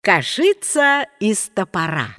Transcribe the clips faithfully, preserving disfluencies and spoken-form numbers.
Кашица из топора.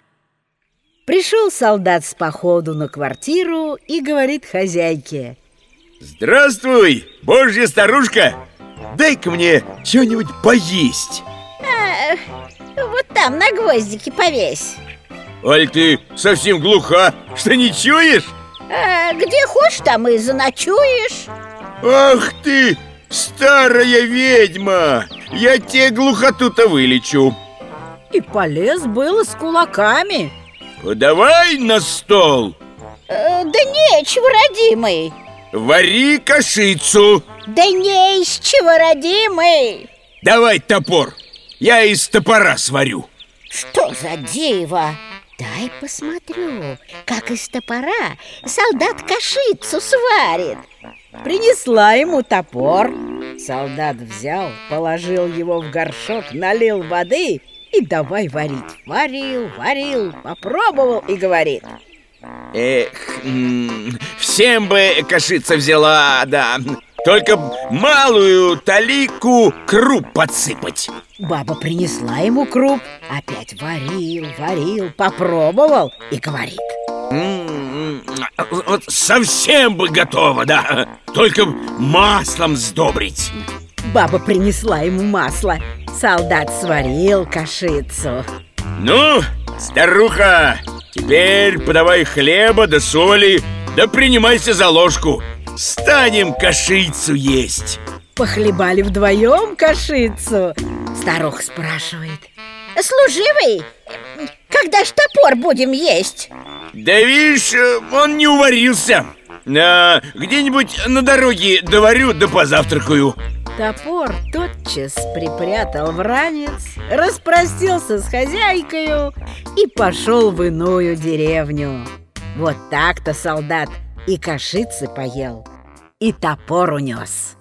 Пришел солдат с походу на квартиру и говорит хозяйке: «Здравствуй, божья старушка! Дай-ка мне что-нибудь поесть!» а, Вот там на гвоздике повесь. Аль ты совсем глуха, что не чуешь? а, Где хочешь, там и заночуешь. Ах ты, старая ведьма! Я тебе глухоту-то вылечу. И полез было с кулаками. Подавай на стол. а, Да нечего, родимый. Вари кашицу. Да не из чего, родимый. Давай топор, я из топора сварю. Что за диво? Дай посмотрю, как из топора солдат кашицу сварит. Принесла ему топор. Солдат взял, положил его в горшок, налил воды и давай варить. Варил, варил, попробовал и говорит: Эх, м, всем бы кашица взяла, да. Только малую талику круп подсыпать. Баба принесла ему круп, опять варил, варил, попробовал и говорит: М, Вот совсем бы готово, да. Только маслом сдобрить. Баба принесла ему масло. Солдат сварил кашицу. Ну, старуха, теперь подавай хлеба да соли, да принимайся за ложку. Станем кашицу есть. Похлебали вдвоем кашицу. Старуха спрашивает: Служивый, когда ж топор будем есть? Да видишь, он не уварился. А, где-нибудь на дороге доварю да позавтракаю. Топор тотчас припрятал в ранец, распростился с хозяйкою и пошел в иную деревню. Вот так-то солдат и кашицы поел, и топор унес.